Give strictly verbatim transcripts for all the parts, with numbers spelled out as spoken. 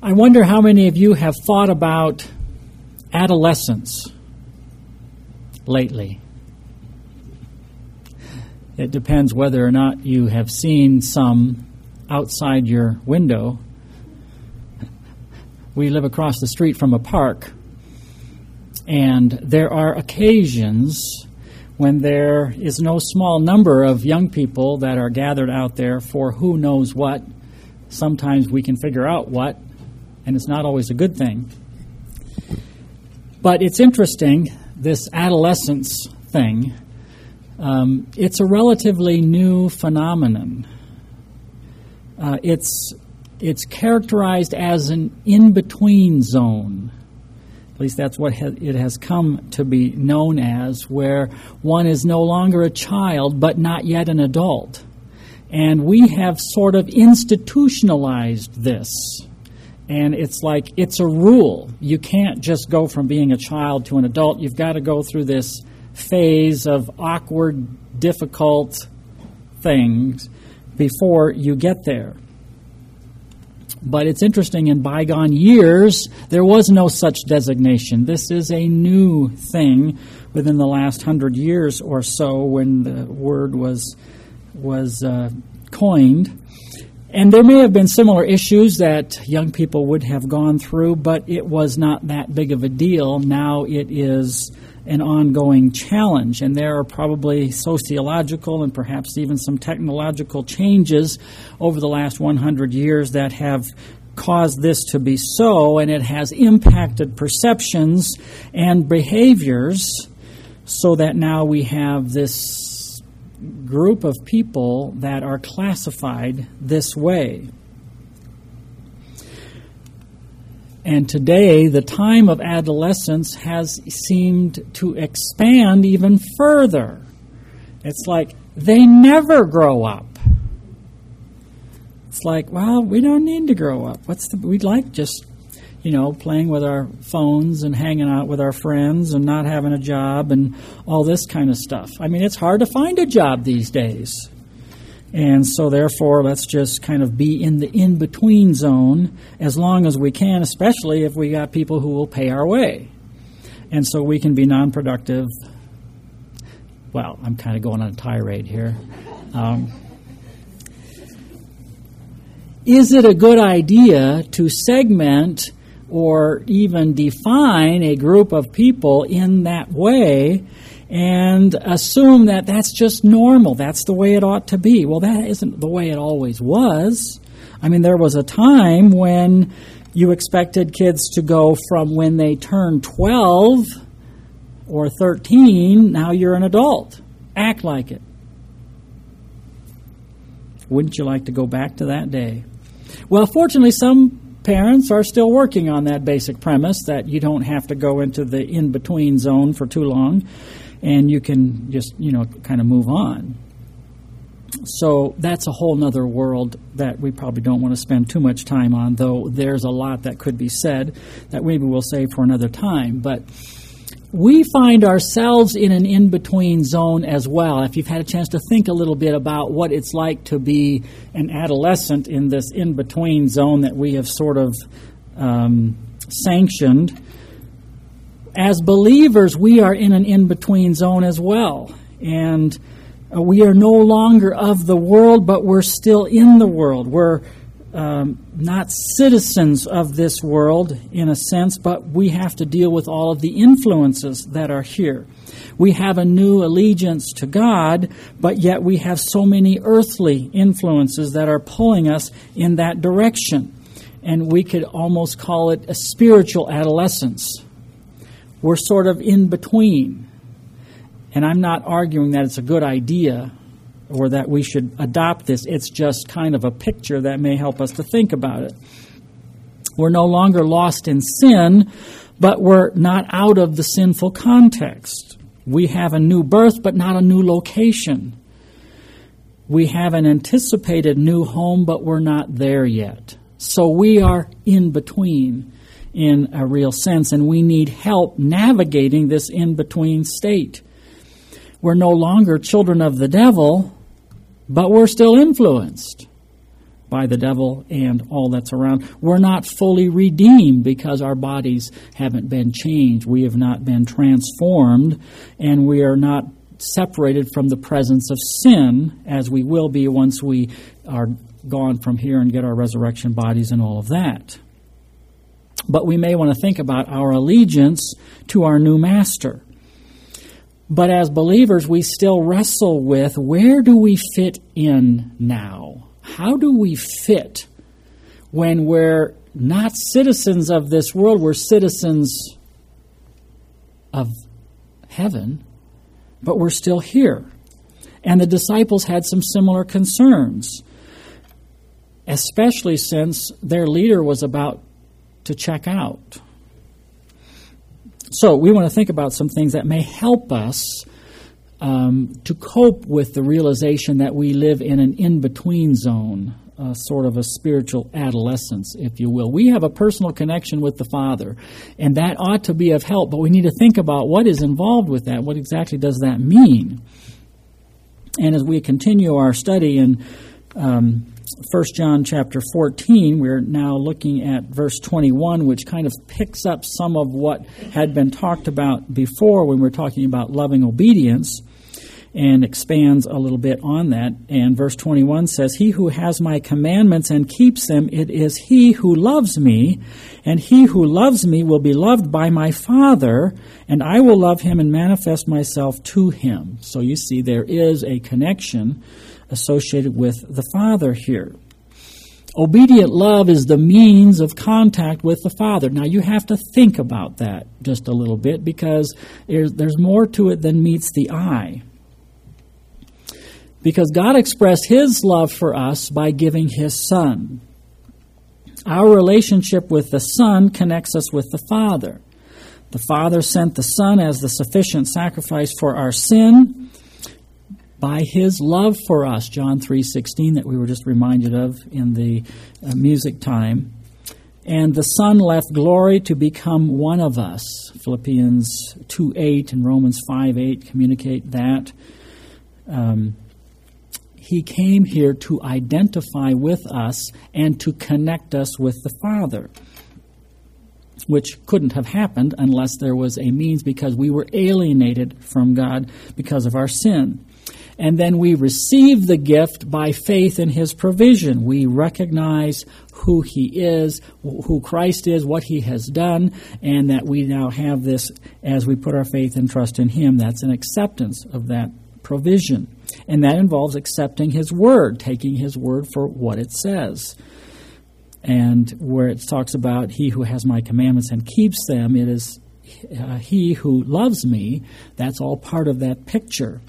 I wonder how many of you have thought about adolescence lately. It depends whether or not you have seen some outside your window. We live across the street from a park, and there are occasions when there is no small number of young people that are gathered out there for who knows what. Sometimes we can figure out what, and it's not always a good thing. But it's interesting, this adolescence thing. Um, it's a relatively new phenomenon. Uh, it's it's characterized as an in-between zone. At least that's what ha- it has come to be known as, where one is no longer a child but not yet an adult. And we have sort of institutionalized this. And it's like, it's a rule. You can't just go from being a child to an adult. You've got to go through this phase of awkward, difficult things before you get there. But it's interesting, in bygone years, there was no such designation. This is a new thing within the last hundred years or so, when the word was was uh, coined. And there may have been similar issues that young people would have gone through, but it was not that big of a deal. Now it is an ongoing challenge, and there are probably sociological and perhaps even some technological changes over the last one hundred years that have caused this to be so, and it has impacted perceptions and behaviors, so that now we have this group of people that are classified this way. And today, the time of adolescence has seemed to expand even further. It's like they never grow up. It's like, well, we don't need to grow up. What's the, we'd like just, you know, playing with our phones and hanging out with our friends and not having a job and all this kind of stuff. I mean, it's hard to find a job these days. And so therefore, let's just kind of be in the in-between zone as long as we can, especially if we got people who will pay our way. And so we can be non-productive. Well, I'm kind of going on a tirade here. Um, is it a good idea to segment or even define a group of people in that way and assume that that's just normal, that's the way it ought to be? Well, that isn't the way it always was. I mean, there was a time when you expected kids to go from when they turned twelve or thirteen, now you're an adult. Act like it. Wouldn't you like to go back to that day? Well, fortunately, some parents are still working on that basic premise that you don't have to go into the in-between zone for too long, and you can just, you know, kind of move on. So that's a whole other world that we probably don't want to spend too much time on, though there's a lot that could be said that maybe we'll save for another time. But we find ourselves in an in-between zone as well. If you've had a chance to think a little bit about what it's like to be an adolescent in this in-between zone that we have sort of um, sanctioned, as believers, we are in an in-between zone as well. And uh, we are no longer of the world, but we're still in the world. We're um, not citizens of this world in a sense, but we have to deal with all of the influences that are here. We have a new allegiance to God, but yet we have so many earthly influences that are pulling us in that direction. And we could almost call it a spiritual adolescence. We're sort of in between. And I'm not arguing that it's a good idea or that we should adopt this. It's just kind of a picture that may help us to think about it. We're no longer lost in sin, but we're not out of the sinful context. We have a new birth, but not a new location. We have an anticipated new home, but we're not there yet. So we are in between in a real sense, and we need help navigating this in-between state. We're no longer children of the devil, but we're still influenced. by the devil and all that's around. We're not fully redeemed because our bodies haven't been changed. We have not been transformed, and we are not separated from the presence of sin as we will be once we are gone from here and get our resurrection bodies and all of that. But we may want to think about our allegiance to our new master. But as believers, we still wrestle with, where do we fit in now? How do we fit when we're not citizens of this world, we're citizens of heaven, but we're still here? And the disciples had some similar concerns, especially since their leader was about to check out. So we want to think about some things that may help us um, to cope with the realization that we live in an in-between zone, uh, sort of a spiritual adolescence, if you will. We have a personal connection with the Father, and that ought to be of help, but we need to think about what is involved with that. What exactly does that mean? And as we continue our study in um, First John chapter fourteen, we're now looking at verse twenty-one, which kind of picks up some of what had been talked about before when we were talking about loving obedience, and expands a little bit on that. And verse twenty-one says, "He who has my commandments and keeps them, it is he who loves me, and he who loves me will be loved by my Father, and I will love him and manifest myself to him." So you see, there is a connection associated with the Father here. Obedient love is the means of contact with the Father. Now, you have to think about that just a little bit, because there's, there's more to it than meets the eye. Because God expressed His love for us by giving His Son. Our relationship with the Son connects us with the Father. The Father sent the Son as the sufficient sacrifice for our sin by His love for us, John three sixteen, that we were just reminded of in the uh, music time. And the Son left glory to become one of us. Philippians two eight and Romans five eight communicate that. Um, he came here to identify with us and to connect us with the Father, which couldn't have happened unless there was a means, because we were alienated from God because of our sin. And then we receive the gift by faith in His provision. We recognize who He is, who Christ is, what He has done, and that we now have this as we put our faith and trust in Him. That's an acceptance of that provision. And that involves accepting His Word, taking His Word for what it says. And where it talks about He who has my commandments and keeps them, it is uh, He who loves me. That's all part of that picture.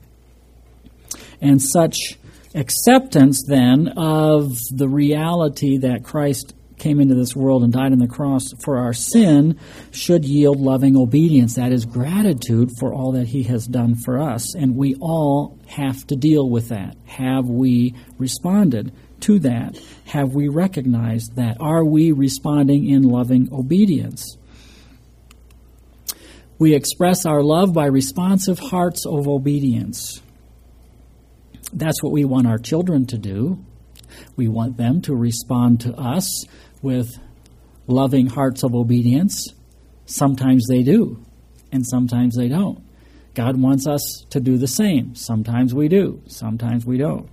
And such acceptance, then, of the reality that Christ came into this world and died on the cross for our sin should yield loving obedience. That is gratitude for all that He has done for us. And we all have to deal with that. Have we responded to that? Have we recognized that? Are we responding in loving obedience? We express our love by responsive hearts of obedience. That's what we want our children to do. We want them to respond to us with loving hearts of obedience. Sometimes they do, and sometimes they don't. God wants us to do the same. Sometimes we do, sometimes we don't.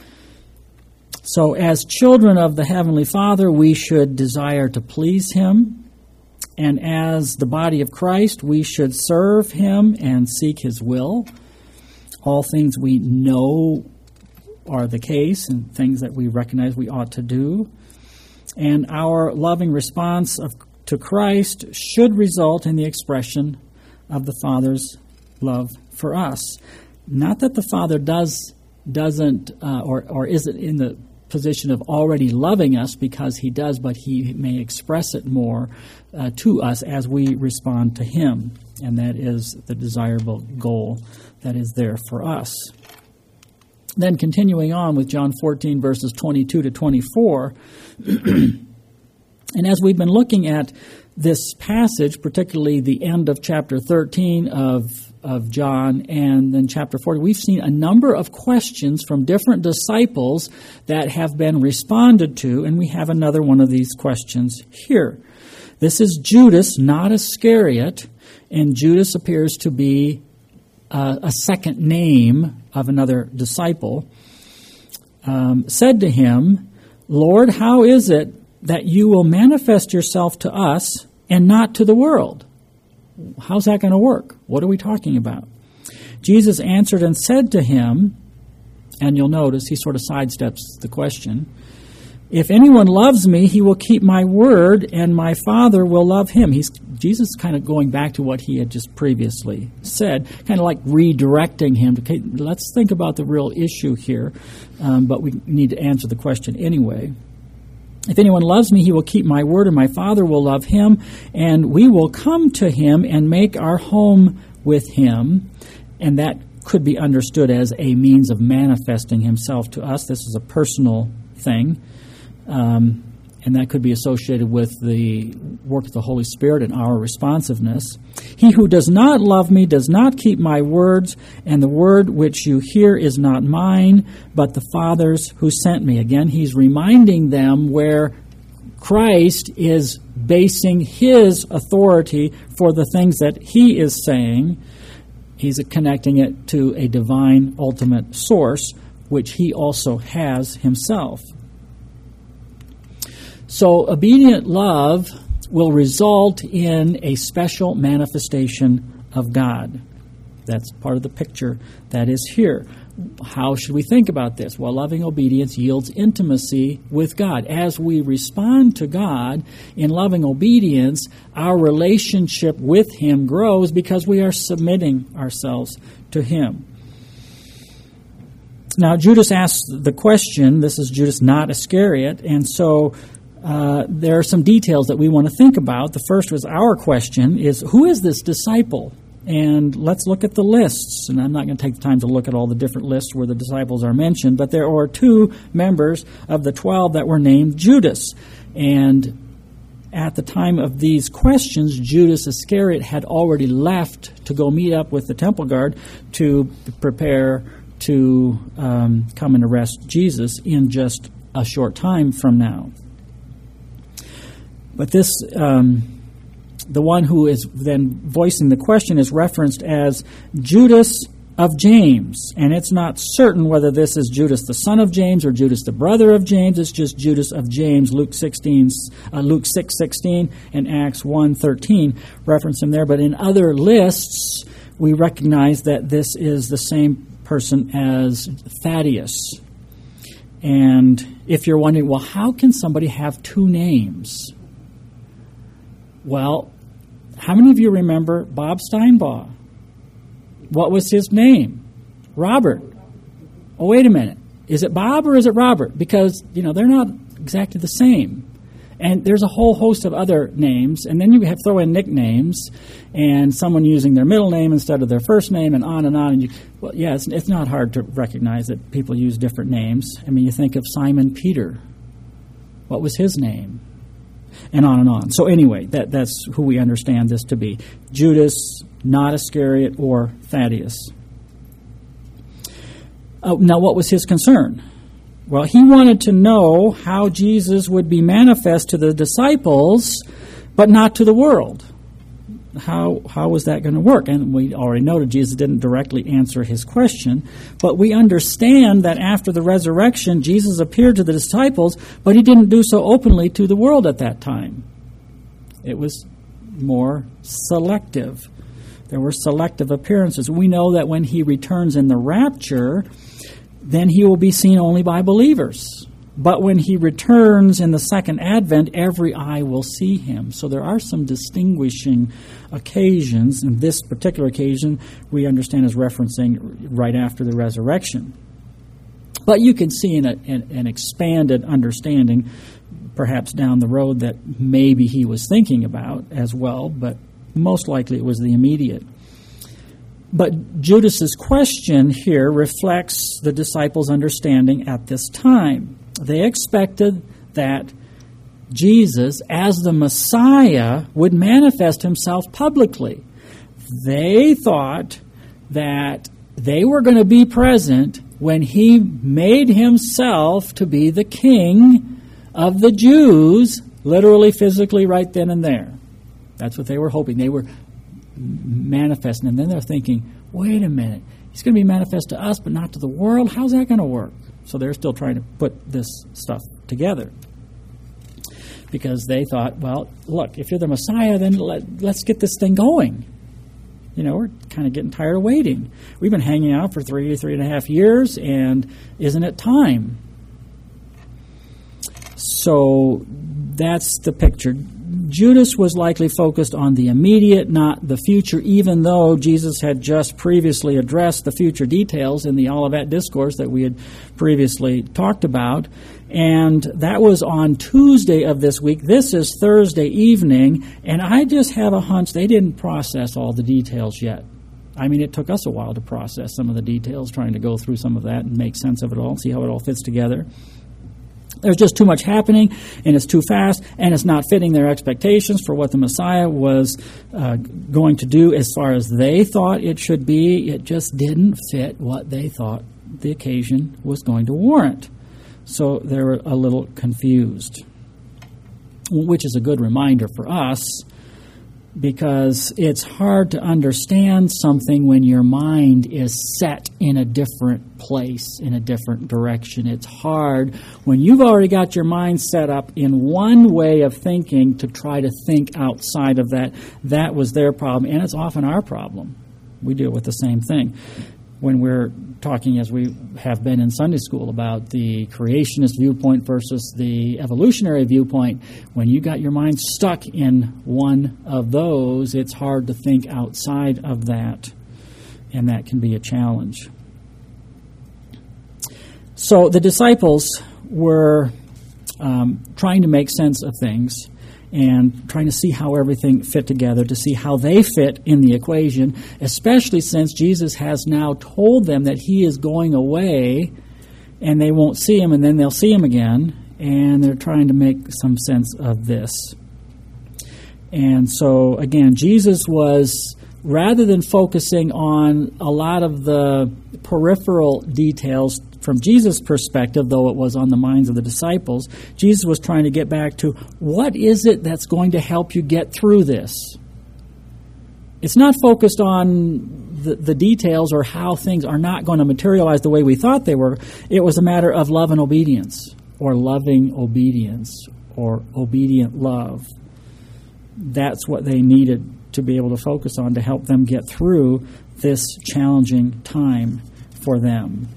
So as children of the Heavenly Father, we should desire to please Him. And as the body of Christ, we should serve Him and seek His will. All things we know are the case, and things that we recognize we ought to do. And our loving response of, to Christ should result in the expression of the Father's love for us. Not that the Father does, doesn't uh, or, or isn't in the position of already loving us, because He does, but He may express it more uh, to us as we respond to Him. And that is the desirable goal that is there for us. Then continuing on with John fourteen, verses twenty-two to twenty-four, and as we've been looking at this passage, particularly the end of chapter thirteen of of John and then chapter forty, we've seen a number of questions from different disciples that have been responded to, and we have another one of these questions here. This is Judas, not Iscariot, and Judas appears to be uh, a second name of another disciple, um, said to him, Lord, how is it that you will manifest yourself to us and not to the world? How's that going to work? What are we talking about? Jesus answered and said to him, and you'll notice he sort of sidesteps the question, if anyone loves me, he will keep my word, and my Father will love him. He's Jesus is kind of going back to what he had just previously said, kind of like redirecting him. To, okay, let's think about the real issue here, um, but we need to answer the question anyway. If anyone loves me, he will keep my word, and my Father will love him, and we will come to him and make our home with him. And that could be understood as a means of manifesting himself to us. This is a personal thing, um, and that could be associated with the work of the Holy Spirit and our responsiveness. He who does not love me does not keep my words, and the word which you hear is not mine, but the Father's who sent me. Again, he's reminding them where Christ is basing his authority for the things that he is saying. He's connecting it to a divine ultimate source, which he also has himself. So obedient love will result in a special manifestation of God. That's part of the picture that is here. How should we think about this? Well, loving obedience yields intimacy with God. As we respond to God in loving obedience, our relationship with him grows because we are submitting ourselves to him. Now, Judas asks the question. This is Judas, not Iscariot, and so Uh, there are some details that we want to think about. The first was our question is, who is this disciple? And let's look at the lists. And I'm not going to take the time to look at all the different lists where the disciples are mentioned, but there are two members of the twelve that were named Judas. And at the time of these questions, Judas Iscariot had already left to go meet up with the temple guard to prepare to um, come and arrest Jesus in just a short time from now. But this, um, the one who is then voicing the question is referenced as Judas of James. And it's not certain whether this is Judas the son of James or Judas the brother of James. It's just Judas of James. Luke sixteen, uh, Luke six sixteen and Acts one thirteen reference him there. But in other lists, we recognize that this is the same person as Thaddeus. And if you're wondering, well, how can somebody have two names? Well, how many of you remember Bob Steinbaugh? What was his name? Robert. Oh, wait a minute. Is it Bob or is it Robert? Because, you know, they're not exactly the same. And there's a whole host of other names, and then you have throw in nicknames, and someone using their middle name instead of their first name, and on and on. And you, well, yeah, it's, it's not hard to recognize that people use different names. I mean, you think of Simon Peter. What was his name? And on and on. So anyway, that, that's who we understand this to be. Judas, not Iscariot, or Thaddeus. Uh, now, what was his concern? Well, he wanted to know how Jesus would be manifest to the disciples, but not to the world. How how was that going to work? And we already noted Jesus didn't directly answer his question, but we understand that after the resurrection, Jesus appeared to the disciples, but he didn't do so openly to the world at that time. It was more selective. There were selective appearances. We know that when he returns in the rapture, then he will be seen only by believers. But when he returns in the second advent, every eye will see him. So there are some distinguishing occasions. And this particular occasion we understand is referencing right after the resurrection. But you can see in a, in, an expanded understanding, perhaps down the road, that maybe he was thinking about as well. But most likely it was the immediate. But Judas's question here reflects the disciples' understanding at this time. They expected that Jesus, as the Messiah, would manifest himself publicly. They thought that they were going to be present when he made himself to be the king of the Jews, literally, physically, right then and there. That's what they were hoping. They were manifesting. And then they're thinking, wait a minute, he's going to be manifest to us, but not to the world? How's that going to work? So they're still trying to put this stuff together. Because they thought, well, look, if you're the Messiah, then let, let's get this thing going. You know, we're kind of getting tired of waiting. We've been hanging out for three, three and a half years, and isn't it time? So that's the picture. Judas was likely focused on the immediate, not the future, even though Jesus had just previously addressed the future details in the Olivet Discourse that we had previously talked about. And that was on Tuesday of this week. This is Thursday evening, and I just have a hunch they didn't process all the details yet. I mean, it took us a while to process some of the details, trying to go through some of that and make sense of it all, see how it all fits together. There's just too much happening, and it's too fast, and it's not fitting their expectations for what the Messiah was uh, going to do as far as they thought it should be. It just didn't fit what they thought the occasion was going to warrant. So they were a little confused, which is a good reminder for us, because it's hard to understand something when your mind is set in a different place, in a different direction. It's hard when you've already got your mind set up in one way of thinking to try to think outside of that. That was their problem, and it's often our problem. We deal with the same thing. When we're talking, as we have been in Sunday school, about the creationist viewpoint versus the evolutionary viewpoint, when you got your mind stuck in one of those, it's hard to think outside of that, and that can be a challenge. So the disciples were um, trying to make sense of things and trying to see how everything fit together, to see how they fit in the equation, especially since Jesus has now told them that he is going away and they won't see him, and then they'll see him again, and they're trying to make some sense of this. And so, again, Jesus was, rather than focusing on a lot of the peripheral details from Jesus' perspective, though it was on the minds of the disciples, Jesus was trying to get back to, what is it that's going to help you get through this? It's not focused on the, the details or how things are not going to materialize the way we thought they were. It was a matter of love and obedience, or loving obedience, or obedient love. That's what they needed to be able to focus on to help them get through this challenging time for them.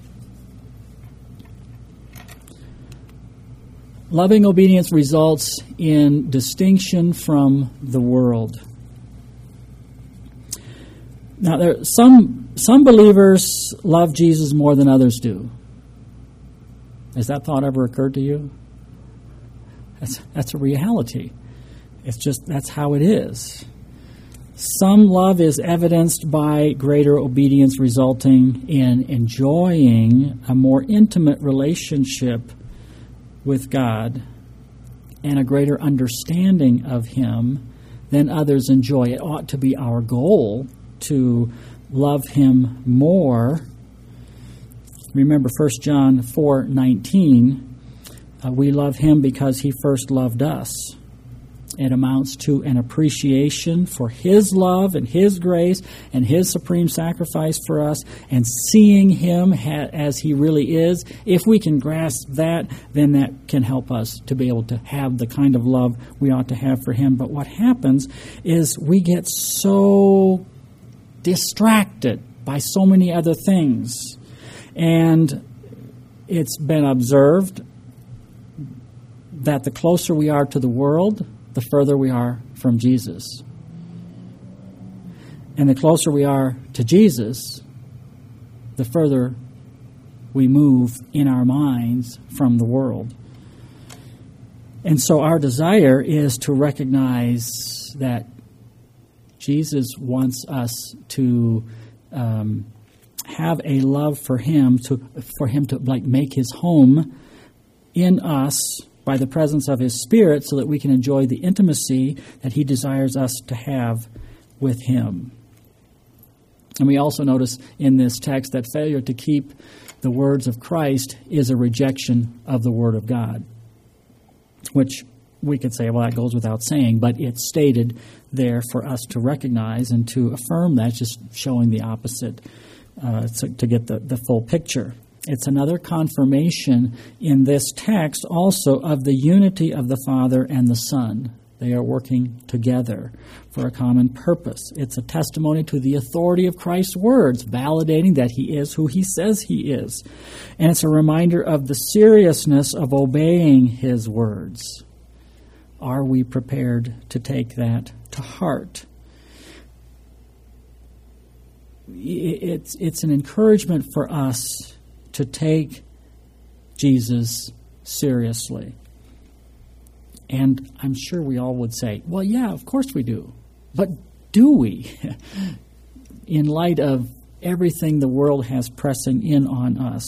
Loving obedience results in distinction from the world. Now, there some some believers love Jesus more than others do. Has that thought ever occurred to you? That's that's a reality. It's just, that's how it is. Some love is evidenced by greater obedience, resulting in enjoying a more intimate relationship with God and a greater understanding of him than others enjoy. It ought to be our goal to love him more. Remember First John four nineteen, uh, we love him because he first loved us. It amounts to an appreciation for his love and his grace and his supreme sacrifice for us, and seeing him ha- as he really is. If we can grasp that, then that can help us to be able to have the kind of love we ought to have for him. But what happens is we get so distracted by so many other things. And it's been observed that the closer we are to the world, the further we are from Jesus. And the closer we are to Jesus, the further we move in our minds from the world. And so our desire is to recognize that Jesus wants us to um, have a love for him, to for him to like make his home in us by the presence of his Spirit, so that we can enjoy the intimacy that he desires us to have with him. And we also notice in this text that failure to keep the words of Christ is a rejection of the Word of God, which we could say, well, that goes without saying, but it's stated there for us to recognize and to affirm that, just showing the opposite uh, to, to get the, the full picture. It's another confirmation in this text also of the unity of the Father and the Son. They are working together for a common purpose. It's a testimony to the authority of Christ's words, validating that he is who he says he is. And it's a reminder of the seriousness of obeying his words. Are we prepared to take that to heart? It's, it's an encouragement for us to take Jesus seriously. And I'm sure we all would say, well, yeah, of course we do. But do we? In light of everything the world has pressing in on us,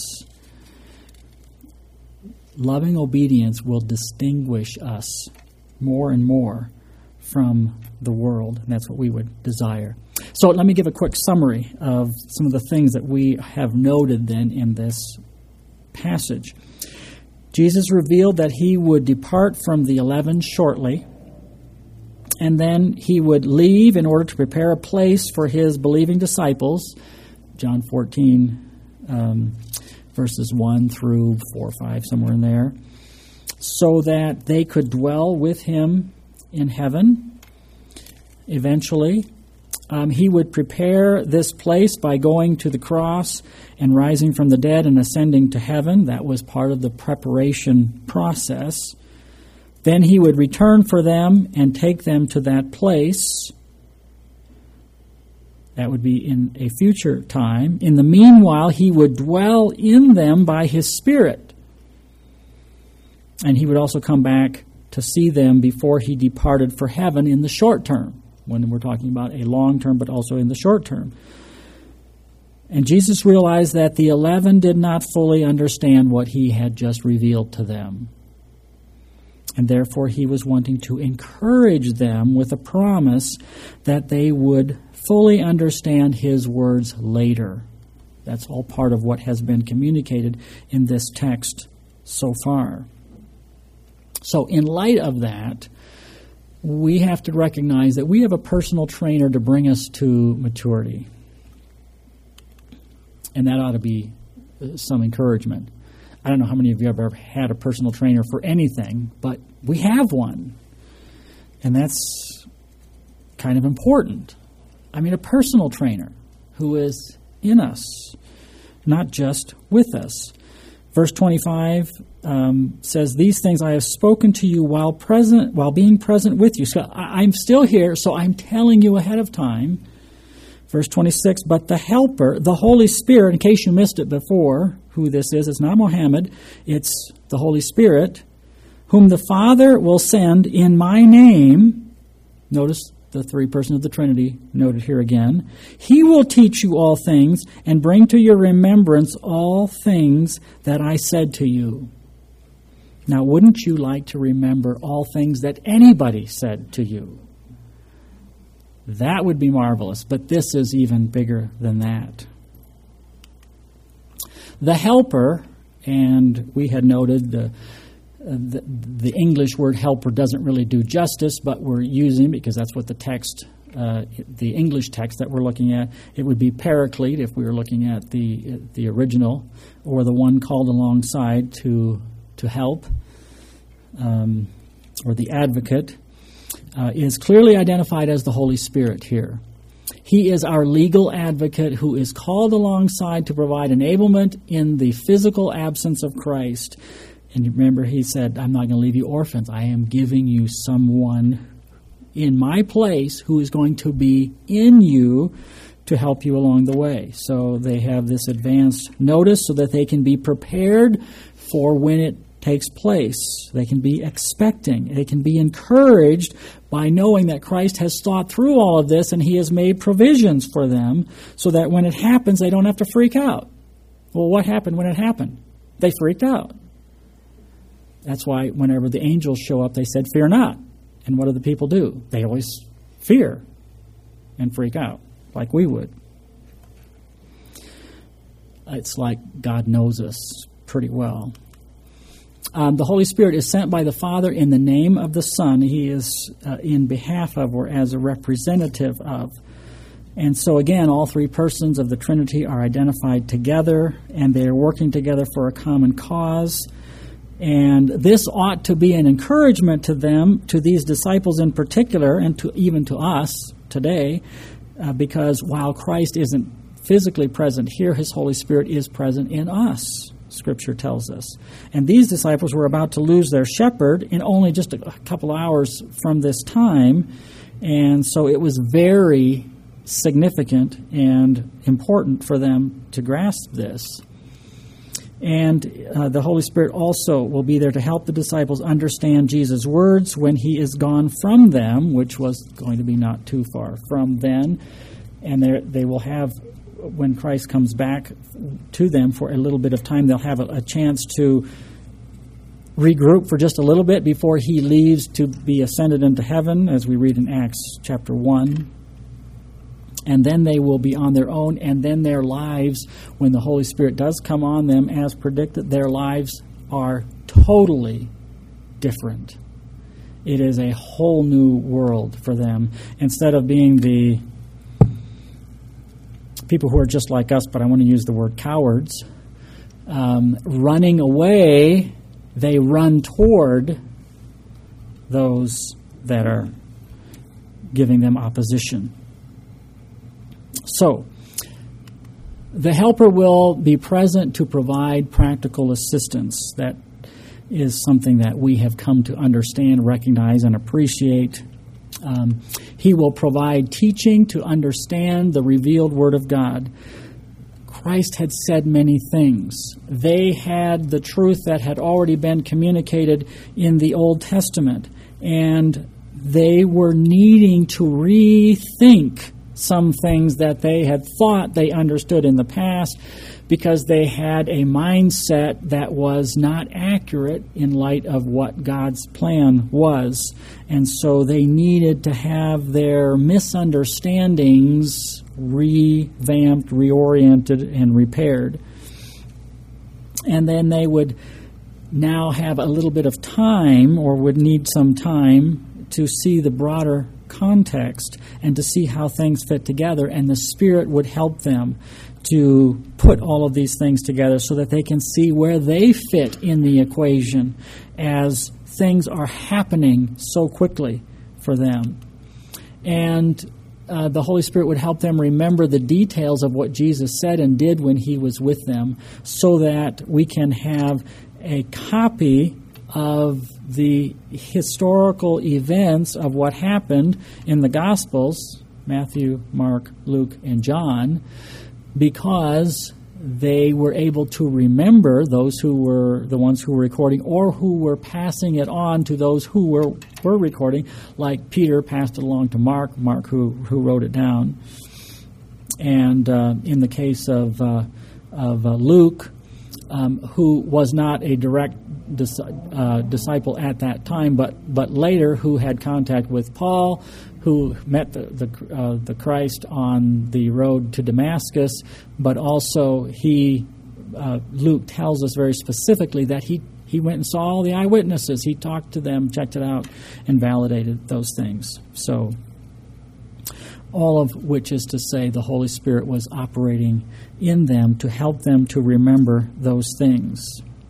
loving obedience will distinguish us more and more from the world. And that's what we would desire. So let me give a quick summary of some of the things that we have noted then in this passage. Jesus revealed that he would depart from the eleven shortly, and then he would leave in order to prepare a place for his believing disciples. John fourteen, um, verses one through four or five, somewhere in there, so that they could dwell with him in heaven eventually. Um, he would prepare this place by going to the cross and rising from the dead and ascending to heaven. That was part of the preparation process. Then he would return for them and take them to that place. That would be in a future time. In the meanwhile, he would dwell in them by his Spirit. And he would also come back to see them before he departed for heaven in the short term, when we're talking about a long term, but also in the short term. And Jesus realized that the eleven did not fully understand what he had just revealed to them. And therefore he was wanting to encourage them with a promise that they would fully understand his words later. That's all part of what has been communicated in this text so far. So in light of that, we have to recognize that we have a personal trainer to bring us to maturity. And that ought to be some encouragement. I don't know how many of you have ever had a personal trainer for anything, but we have one. And that's kind of important. I mean, a personal trainer who is in us, not just with us. Verse twenty-five um, says, "These things I have spoken to you while present, while being present with you." So I, I'm still here, so I'm telling you ahead of time. Verse twenty-six, "But the Helper, the Holy Spirit," in case you missed it before, who this is, it's not Mohammed, it's the Holy Spirit, "whom the Father will send in my name," notice the three persons of the Trinity noted here again, "he will teach you all things and bring to your remembrance all things that I said to you." Now, wouldn't you like to remember all things that anybody said to you? That would be marvelous, but this is even bigger than that. The Helper, and we had noted the The, the English word helper doesn't really do justice, but we're using, because that's what the text, uh, the English text that we're looking at, it would be paraclete if we were looking at the the original, or the one called alongside to to help, um, or the advocate, uh, is clearly identified as the Holy Spirit here. He is our legal advocate who is called alongside to provide enablement in the physical absence of Christ. And you remember he said, "I'm not going to leave you orphans. I am giving you someone in my place who is going to be in you to help you along the way." So they have this advanced notice so that they can be prepared for when it takes place. They can be expecting. They can be encouraged by knowing that Christ has thought through all of this and he has made provisions for them so that when it happens, they don't have to freak out. Well, what happened when it happened? They freaked out. That's why whenever the angels show up, they said, "Fear not." And what do the people do? They always fear and freak out, like we would. it's like God knows us pretty well. Um, the Holy Spirit is sent by the Father in the name of the Son. He is uh, in behalf of or as a representative of. And so again, all three persons of the Trinity are identified together, and they are working together for a common cause. And this ought to be an encouragement to them, to these disciples in particular, and to even to us today, uh, because while Christ isn't physically present here, His Holy Spirit is present in us, Scripture tells us. And these disciples were about to lose their shepherd in only just a couple hours from this time, and so it was very significant and important for them to grasp this. And uh, the Holy Spirit also will be there to help the disciples understand Jesus' words when He is gone from them, which was going to be not too far from then. And they will have, when Christ comes back to them for a little bit of time, they'll have a, a chance to regroup for just a little bit before He leaves to be ascended into heaven, as we read in Acts chapter one. And then they will be on their own, and then their lives, when the Holy Spirit does come on them, as predicted, their lives are totally different. It is a whole new world for them. Instead of being the people who are just like us, but I want to use the word cowards, um, running away, they run toward those that are giving them opposition. So, the helper will be present to provide practical assistance. That is something that we have come to understand, recognize, and appreciate. Um, he will provide teaching to understand the revealed Word of God. Christ had said many things. They had the truth that had already been communicated in the Old Testament, and they were needing to rethink some things that they had thought they understood in the past because they had a mindset that was not accurate in light of what God's plan was. And so they needed to have their misunderstandings revamped, reoriented, and repaired. And then they would now have a little bit of time, or would need some time, to see the broader context and to see how things fit together, and the Spirit would help them to put all of these things together so that they can see where they fit in the equation as things are happening so quickly for them. And uh, the Holy Spirit would help them remember the details of what Jesus said and did when He was with them, so that we can have a copy of the historical events of what happened in the Gospels, Matthew, Mark, Luke, and John, because they were able to remember, those who were the ones who were recording, or who were passing it on to those who were, were recording, like Peter passed it along to Mark, Mark who, who wrote it down. And uh, in the case of, uh, of uh, Luke, um, who was not a direct Dis, uh, disciple at that time, but but later who had contact with Paul, who met the the, uh, the Christ on the road to Damascus, but also he uh, Luke tells us very specifically that he he went and saw all the eyewitnesses. He talked to them, checked it out, and validated those things. So, all of which is to say, the Holy Spirit was operating in them to help them to remember those things.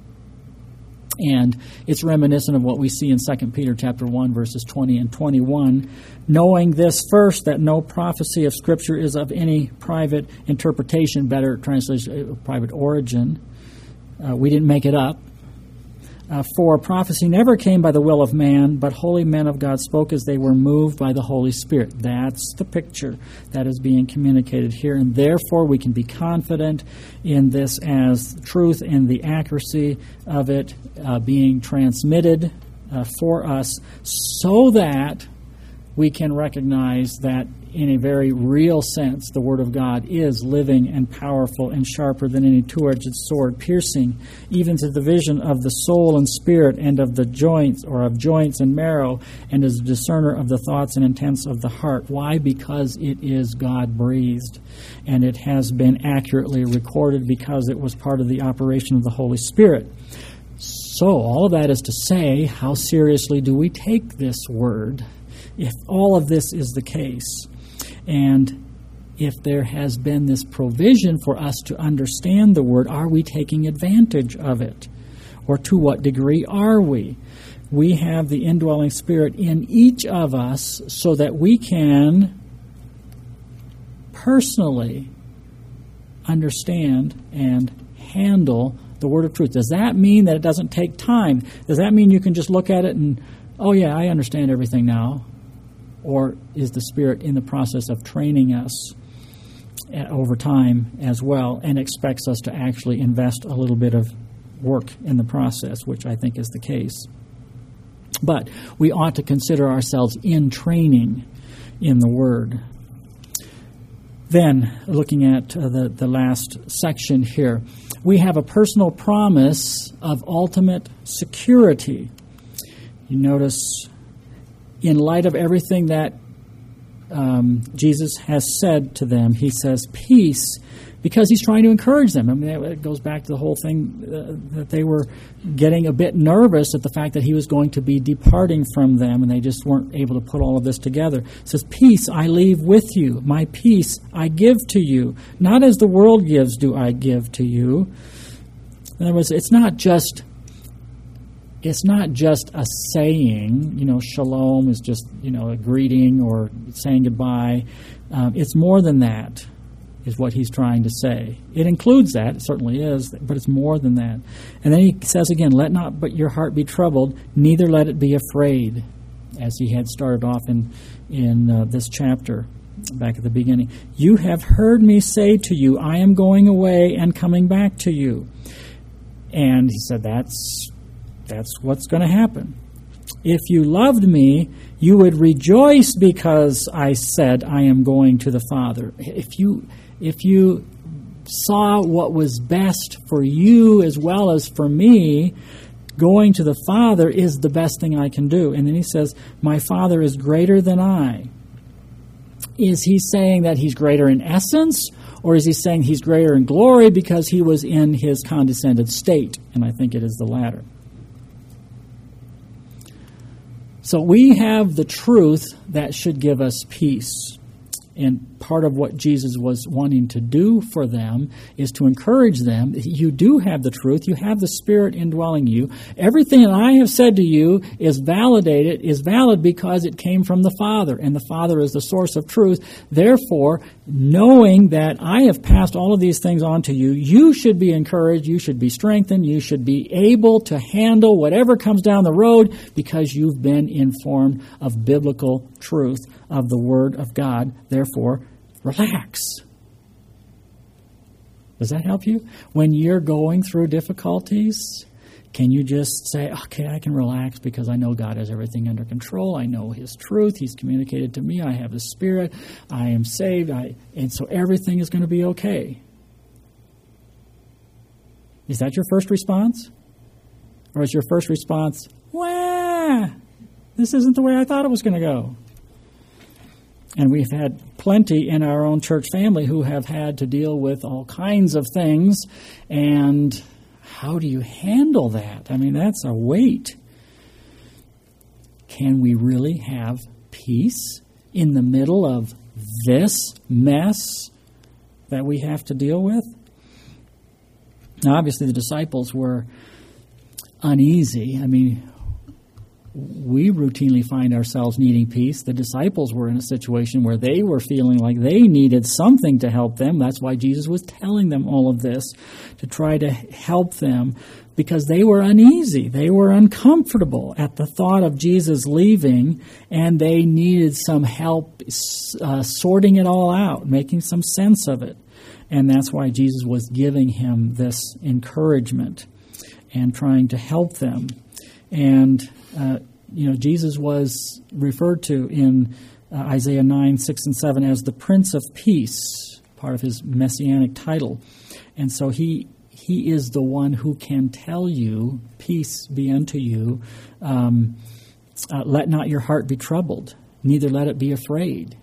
And it's reminiscent of what we see in Second Peter chapter one, verses twenty and twenty-one. Knowing this first, that no prophecy of Scripture is of any private interpretation, better translation, private origin. Uh, we didn't make it up. Uh, for prophecy never came by the will of man, but holy men of God spoke as they were moved by the Holy Spirit. That's the picture that is being communicated here, and therefore we can be confident in this as truth and the accuracy of it uh, being transmitted uh, for us, so that we can recognize that in a very real sense, the Word of God is living and powerful and sharper than any two-edged sword, piercing even to the division of the soul and spirit and of the joints, or of joints and marrow, and is a discerner of the thoughts and intents of the heart. Why? Because it is God-breathed, and it has been accurately recorded because it was part of the operation of the Holy Spirit. So all of that is to say, how seriously do we take this Word if all of this is the case? And if there has been this provision for us to understand the Word, are we taking advantage of it? Or to what degree are we? We have the indwelling Spirit in each of us so that we can personally understand and handle the Word of truth. Does that mean that it doesn't take time? Does that mean you can just look at it and, oh yeah, I understand everything now? Or is the Spirit in the process of training us over time as well, and expects us to actually invest a little bit of work in the process, which I think is the case. But we ought to consider ourselves in training in the Word. Then, looking at uh, the, the last section here, we have a personal promise of ultimate security. You notice, in light of everything that um, Jesus has said to them, he says, peace, because he's trying to encourage them. I mean, it goes back to the whole thing uh, that they were getting a bit nervous at the fact that he was going to be departing from them, and they just weren't able to put all of this together. It says, peace I leave with you. My peace I give to you. Not as the world gives do I give to you. In other words, it's not just It's not just a saying, you know, shalom is just, you know, a greeting or saying goodbye. Um, it's more than that, is what he's trying to say. It includes that, it certainly is, but it's more than that. And then he says again, let not but your heart be troubled, neither let it be afraid, as he had started off in, in uh, this chapter back at the beginning. You have heard me say to you, I am going away and coming back to you. And he said, that's... That's what's going to happen. If you loved me, you would rejoice because I said I am going to the Father. If you if you saw what was best for you as well as for me, going to the Father is the best thing I can do. And then he says, my Father is greater than I. Is he saying that he's greater in essence, or is he saying he's greater in glory because he was in his condescended state? And I think it is the latter. So we have the truth that should give us peace. And part of what Jesus was wanting to do for them is to encourage them. You do have the truth. You have the Spirit indwelling you. Everything that I have said to you is validated, is valid because it came from the Father. And the Father is the source of truth. Therefore, knowing that I have passed all of these things on to you, you should be encouraged. You should be strengthened. You should be able to handle whatever comes down the road because you've been informed of biblical truth, of the Word of God. Therefore, relax. Does that help you? When you're going through difficulties, can you just say, okay, I can relax because I know God has everything under control. I know His truth. He's communicated to me. I have His Spirit. I am saved. I, and so everything is going to be okay. Is that your first response? Or is your first response, wah, this isn't the way I thought it was going to go? And we've had plenty in our own church family who have had to deal with all kinds of things. And how do you handle that? I mean, that's a weight. Can we really have peace in the middle of this mess that we have to deal with? Now, obviously, the disciples were uneasy. I mean, we routinely find ourselves needing peace. The disciples were in a situation where they were feeling like they needed something to help them. That's why Jesus was telling them all of this, to try to help them, because they were uneasy. They were uncomfortable at the thought of Jesus leaving, and they needed some help uh, sorting it all out, making some sense of it. And that's why Jesus was giving him this encouragement and trying to help them. And Uh, you know, Jesus was referred to in uh, Isaiah nine, six, and seven as the Prince of Peace, part of his messianic title. And so he he is the one who can tell you, peace be unto you, um, uh, let not your heart be troubled, neither let it be afraid.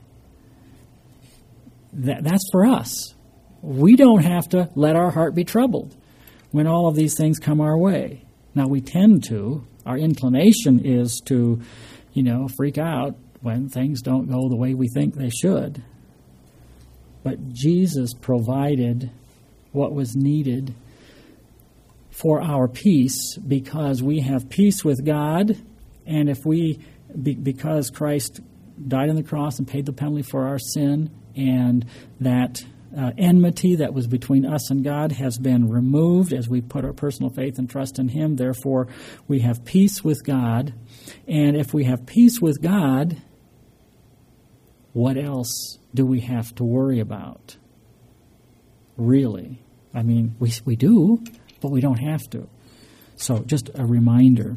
That, that's for us. We don't have to let our heart be troubled when all of these things come our way. Now, we tend to. Our inclination is to, you know, freak out when things don't go the way we think they should. But Jesus provided what was needed for our peace, because we have peace with God, and if we, be, because Christ died on the cross and paid the penalty for our sin, and that uh, enmity that was between us and God has been removed as we put our personal faith and trust in Him. Therefore, we have peace with God. And if we have peace with God, what else do we have to worry about? Really? I mean, we we do, but we don't have to. So just a reminder.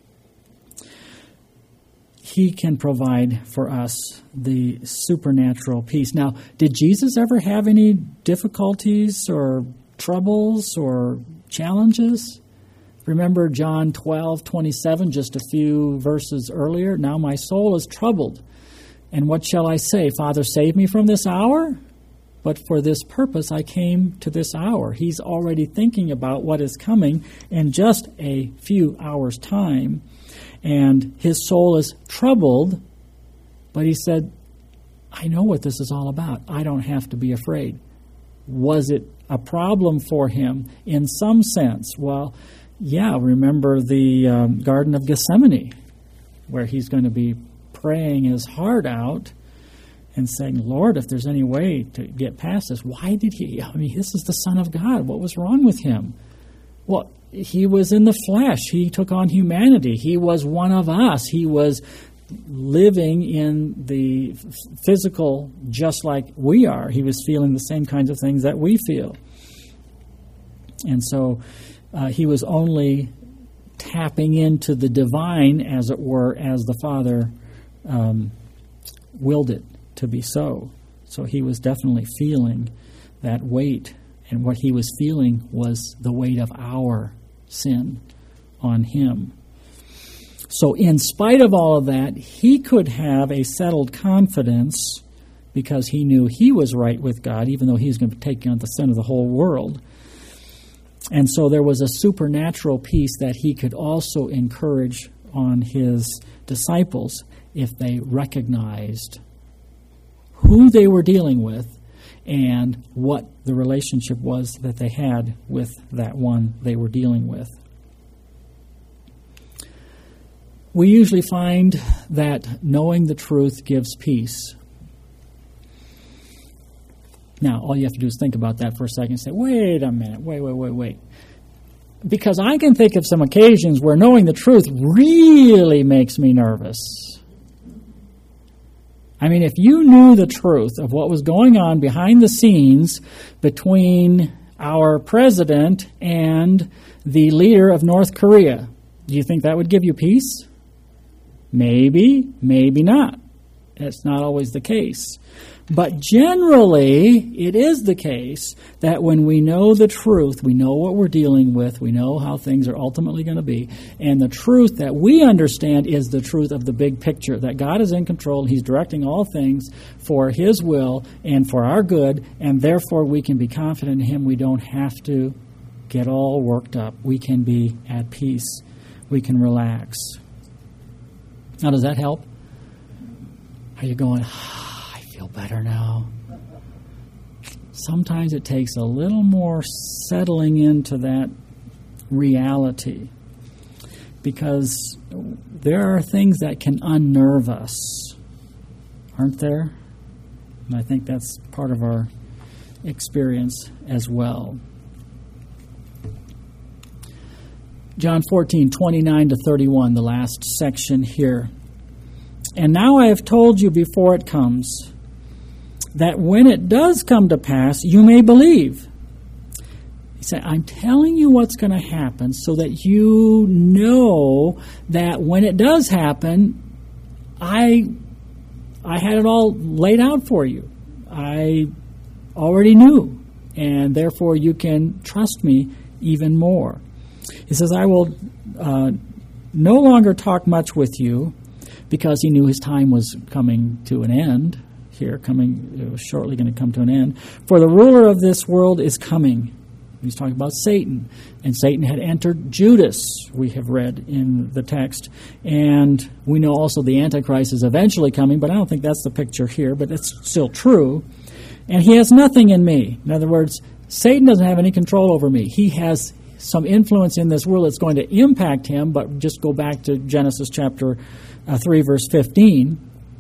He can provide for us the supernatural peace. Now, did Jesus ever have any difficulties or troubles or challenges? Remember John twelve twenty-seven, just a few verses earlier? Now my soul is troubled. And what shall I say? Father, save me from this hour? But for this purpose I came to this hour. He's already thinking about what is coming in just a few hours' time. And his soul is troubled, but he said, I know what this is all about. I don't have to be afraid. Was it a problem for him in some sense? Well, yeah, remember the um, Garden of Gethsemane, where he's going to be praying his heart out and saying, Lord, if there's any way to get past this, why did he? I mean, this is the Son of God. What was wrong with him? Well, he was in the flesh. He took on humanity. He was one of us. He was living in the physical just like we are. He was feeling the same kinds of things that we feel. And so uh, he was only tapping into the divine, as it were, as the Father um, willed it to be so. So he was definitely feeling that weight. And what he was feeling was the weight of our sin on him. So in spite of all of that, he could have a settled confidence because he knew he was right with God, even though he was going to take on the sin of the whole world. And so there was a supernatural peace that he could also encourage on his disciples if they recognized who they were dealing with and what the relationship was that they had with that one they were dealing with. We usually find that knowing the truth gives peace. Now, all you have to do is think about that for a second and say, wait a minute, wait, wait, wait, wait. Because I can think of some occasions where knowing the truth really makes me nervous. I mean, if you knew the truth of what was going on behind the scenes between our president and the leader of North Korea, do you think that would give you peace? Maybe, maybe not. It's not always the case. But generally, it is the case that when we know the truth, we know what we're dealing with, we know how things are ultimately going to be, and the truth that we understand is the truth of the big picture, that God is in control, He's directing all things for His will and for our good, and therefore we can be confident in Him. We don't have to get all worked up. We can be at peace. We can relax. Now, does that help? Are you going, ah, I feel better now? Sometimes it takes a little more settling into that reality, because there are things that can unnerve us, aren't there? And I think that's part of our experience as well. John fourteen, twenty-nine to thirty-one, the last section here. And now I have told you before it comes, that when it does come to pass, you may believe. He said, I'm telling you what's going to happen so that you know that when it does happen, I I had it all laid out for you. I already knew, and therefore you can trust me even more. He says, I will uh, no longer talk much with you, because he knew his time was coming to an end here, coming, it was shortly going to come to an end. For the ruler of this world is coming. He's talking about Satan. And Satan had entered Judas, we have read in the text. And we know also the Antichrist is eventually coming, but I don't think that's the picture here, but it's still true. And he has nothing in me. In other words, Satan doesn't have any control over me. He has some influence in this world that's going to impact him, but just go back to Genesis chapter uh, three, verse fifteen.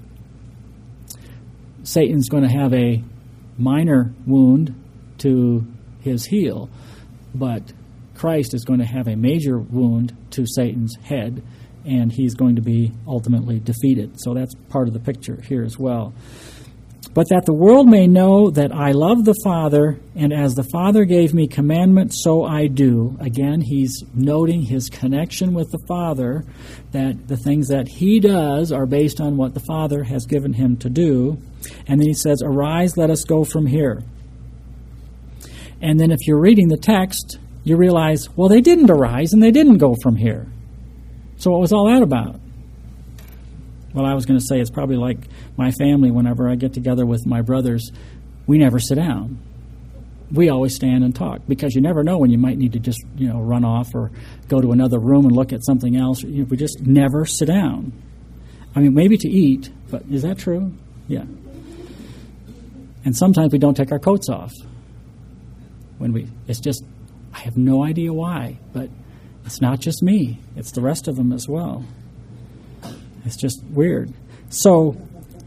Satan's going to have a minor wound to his heel, but Christ is going to have a major wound to Satan's head, and he's going to be ultimately defeated. So that's part of the picture here as well. But that the world may know that I love the Father, and as the Father gave me commandment, so I do. Again, he's noting his connection with the Father, that the things that he does are based on what the Father has given him to do. And then he says, arise, let us go from here. And then if you're reading the text, you realize, well, they didn't arise and they didn't go from here. So what was all that about? Well, I was going to say it's probably like my family. Whenever I get together with my brothers, we never sit down. We always stand and talk, because you never know when you might need to just, you know, run off or go to another room and look at something else. We just never sit down. I mean, maybe to eat, but is that true? Yeah. And sometimes we don't take our coats off. When we, it's just, I have no idea why, but it's not just me. It's the rest of them as well. It's just weird. So,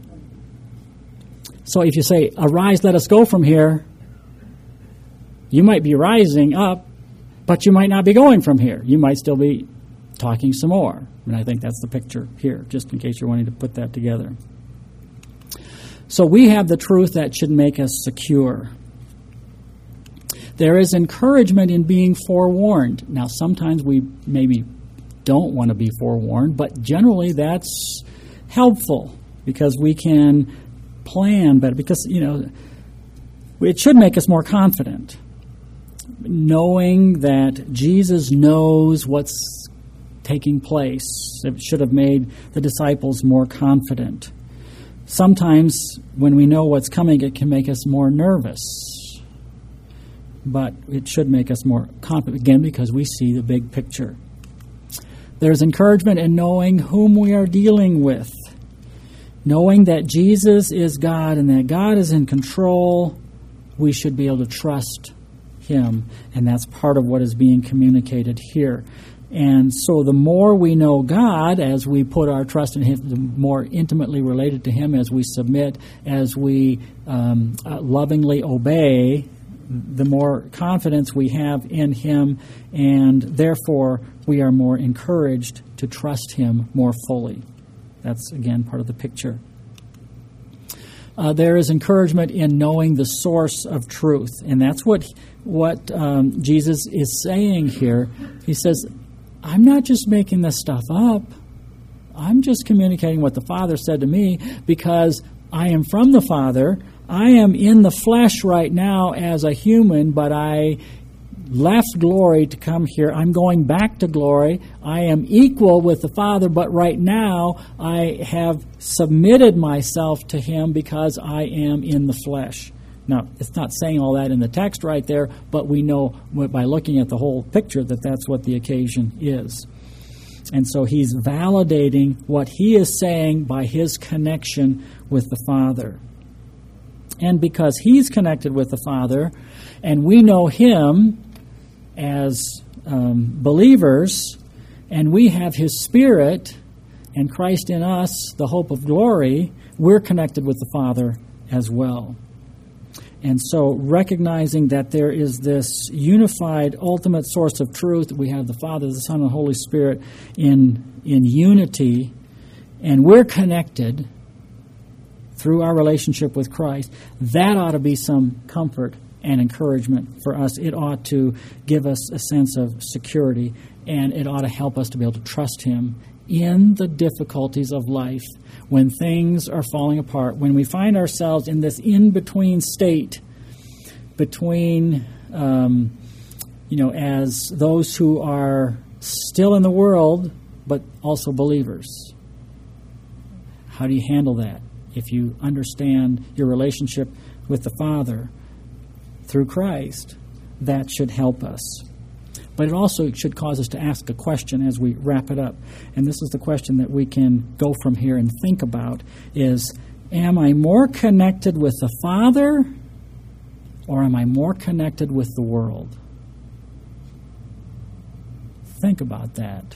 so if you say, arise, let us go from here, you might be rising up, but you might not be going from here. You might still be talking some more. And I think that's the picture here, just in case you're wanting to put that together. So we have the truth that should make us secure. There is encouragement in being forewarned. Now, sometimes we maybe don't want to be forewarned, but generally that's helpful, because we can plan better, because, you know, it should make us more confident, knowing that Jesus knows what's taking place. It should have made the disciples more confident. Sometimes when we know what's coming, it can make us more nervous, but it should make us more confident, again, because we see the big picture. There's encouragement in knowing whom we are dealing with, knowing that Jesus is God and that God is in control. We should be able to trust him, and that's part of what is being communicated here. And so the more we know God, as we put our trust in him, the more intimately related to him, as we submit, as we um, uh, lovingly obey, the more confidence we have in him, and therefore we are more encouraged to trust him more fully. That's, again, part of the picture. Uh, there is encouragement in knowing the source of truth, and that's what what um, Jesus is saying here. He says, I'm not just making this stuff up. I'm just communicating what the Father said to me, because I am from the Father. I am in the flesh right now as a human, but I left glory to come here. I'm going back to glory. I am equal with the Father, but right now I have submitted myself to him because I am in the flesh. Now, it's not saying all that in the text right there, but we know by looking at the whole picture that that's what the occasion is. And so he's validating what he is saying by his connection with the Father. And because he's connected with the Father, and we know him as um, believers, and we have his Spirit, and Christ in us, the hope of glory, we're connected with the Father as well. And so recognizing that there is this unified ultimate source of truth, we have the Father, the Son, and the Holy Spirit in, in unity, and we're connected through our relationship with Christ, that ought to be some comfort and encouragement for us. It ought to give us a sense of security, and it ought to help us to be able to trust Him in the difficulties of life, when things are falling apart, when we find ourselves in this in-between state between, um, you know, as those who are still in the world, but also believers. How do you handle that? If you understand your relationship with the Father through Christ, that should help us. But it also should cause us to ask a question as we wrap it up. And this is the question that we can go from here and think about is, am I more connected with the Father, or am I more connected with the world? Think about that.